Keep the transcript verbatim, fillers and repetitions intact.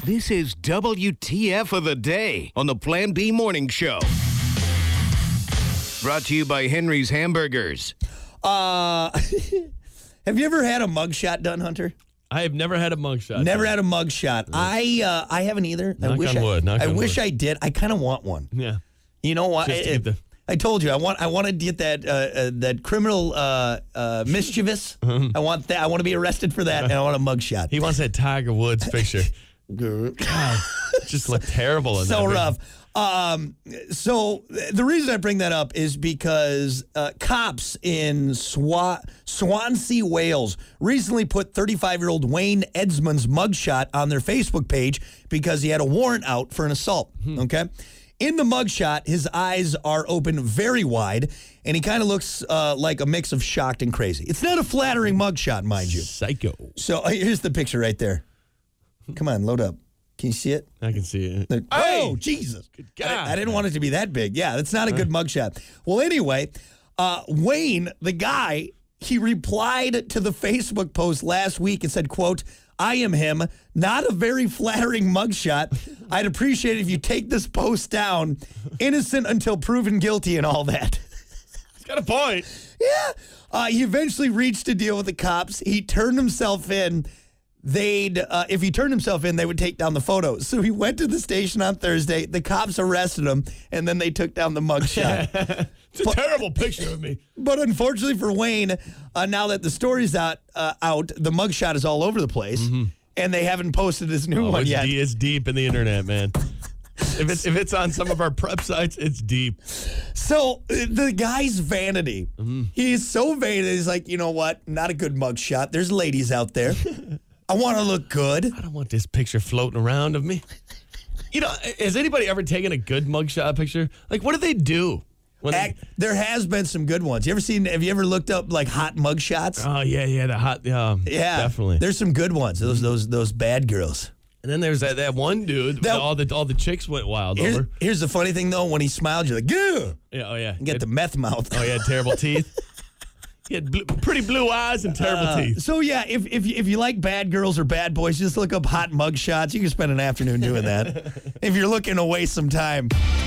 This is W T F of the Day on the Plan B Morning Show. Brought to you by Henry's Hamburgers. Uh, have you ever had a mugshot done, Hunter? I have never had a mugshot. Never done. had a mugshot. I uh, I haven't either. Knock I wish on wood. I, Knock I on wish wood. I did. I kind of want one. Yeah. You know what? Just to I, get the- I told you I want I want to get that uh, uh, that criminal uh, uh, mischievous. I want that. I want to be arrested for that, and I want a mugshot. He wants that Tiger Woods picture. God, just look terrible in So that. rough. Um, so the reason I bring that up is because uh, cops in Swa- Swansea, Wales, recently put thirty-five-year-old Wayne Edsman's mugshot on their Facebook page because he had a warrant out for an assault. Hmm. Okay. In the mugshot, his eyes are open very wide, and he kind of looks uh, like a mix of shocked and crazy. It's not a flattering mugshot, mind you. Psycho. So uh, here's the picture right there. Come on, load up. Can you see it? I can see it. There- Oh, Jesus. God, I, I didn't want it to be that big. Yeah, that's not a good mugshot. Well, anyway, uh, Wayne, the guy, he replied to the Facebook post last week and said, quote, I am him, not a very flattering mugshot. I'd appreciate it if you take this post down. Innocent until proven guilty and all that. He's got a point. Yeah. Uh, he eventually reached a deal with the cops. He turned himself in. They'd, uh, if he turned himself in, they would take down the photo. So he went to the station on Thursday. The cops arrested him, and then they took down the mugshot. It's a but, terrible picture of me. But unfortunately for Wayne, uh, now that the story's out, uh, out, the mugshot is all over the place, mm-hmm. and they haven't posted his new oh, one it's yet. D- it's deep in the internet, man. If it's if it's on some of our prep sites, it's deep. So uh, the guy's vanity. Mm-hmm. He's so vain that he's like, you know what? Not a good mugshot. There's ladies out there. I want to look good. I don't want this picture floating around of me. You know, has anybody ever taken a good mugshot picture? Like, what do they do? When Act, they, there has been some good ones. You ever seen? Have you ever looked up like hot mugshots? Oh yeah, yeah, the hot, um, yeah, definitely. There's some good ones. Those those those bad girls. And then there's that, that one dude. That, all the all the chicks went wild here's, over. Here's the funny thing though: when he smiled, you're like, yeah, yeah, oh yeah, you get it, the meth mouth. Oh yeah, terrible teeth. He had blue, pretty blue eyes and terrible uh, teeth. So yeah, if if you, if you like bad girls or bad boys, just look up hot mug shots. You can spend an afternoon doing that. If you're looking to waste some time.